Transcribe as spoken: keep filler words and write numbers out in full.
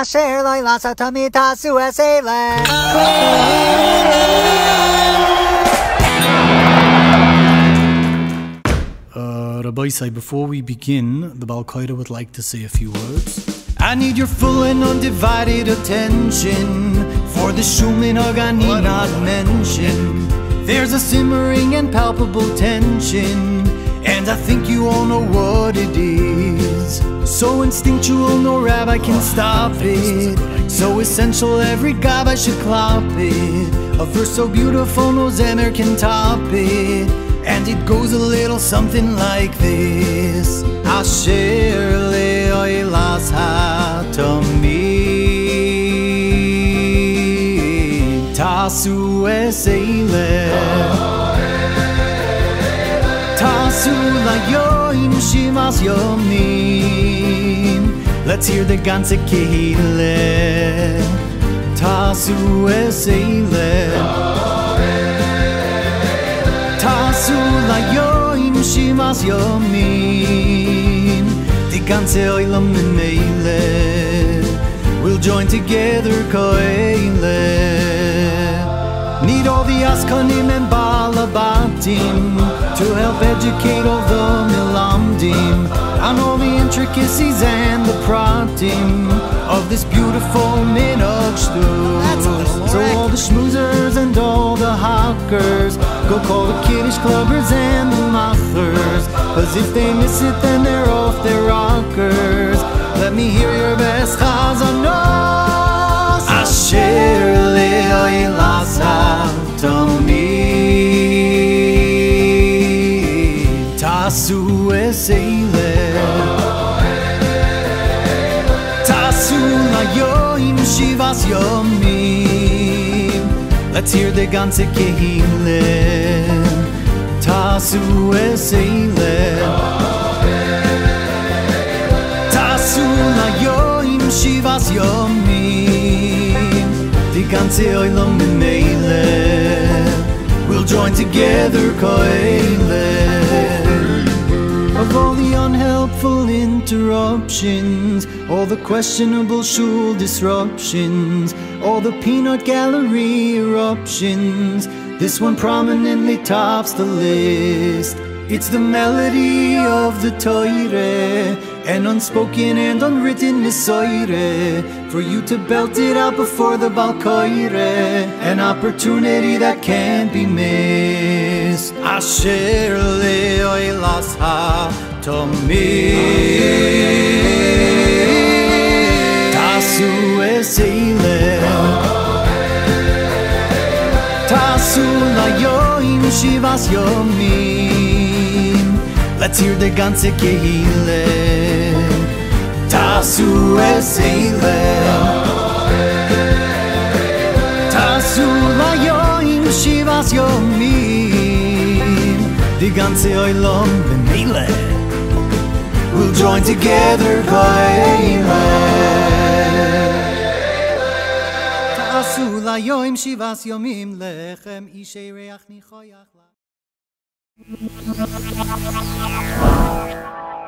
Asher lo lasa tamid tasu esele. Uh, Rabbi Say, before we begin, the Baal Koira would like to say a few words. I need your full and undivided attention for the Shuminag I need not mention. There's a simmering and palpable tension, and I think you all know what it is. So instinctual, no rabbi can stop it. So essential, every gabbai should clap it. A verse so beautiful, no zemer can top it. And it goes a little something like this. Asher le'oilas hatamid tasu eseileh tasu layoim shivas yomim. Let's hear the ganze kehileh. Tasu eseileh Tasu layoim shivas yomim. The ganze oilam meile will join together koile. Need all the askanim and balabatim to help educate all the milamdim on all the intricacies and the pratim of this beautiful minhag shtus. So all the schmoozers and all the hawkers, go call the kiddish clubbers and the machers, cause if they miss it then they're off their rockers. Let me hear your best chazanos. Asher le'oilas hatamid tasu eseileh tasu layoim shivas yomim. Let's hear the ganze kehileh. Tasu eseileh tasu layoim shivas yomim. The ganze oilam meile will join together koileh. Of all the unhelpful interruptions, all the questionable shul disruptions, all the peanut gallery eruptions, this one prominently tops the list. It's the melody of the Torah, an unspoken and unwritten Nisoire, for you to belt it out before the Baal Koira, an opportunity that can't be missed. Asher le'oilas hatamid tasu eseileh tasu layoim shivas yomim. Let's hear the ganze kehileh. Tasu eseileh tasu layoim shivas yomim. The ganze oilam b'meile will join together koileh. Tasu layoim shivas yomim lechem ishei reach nichoyach la.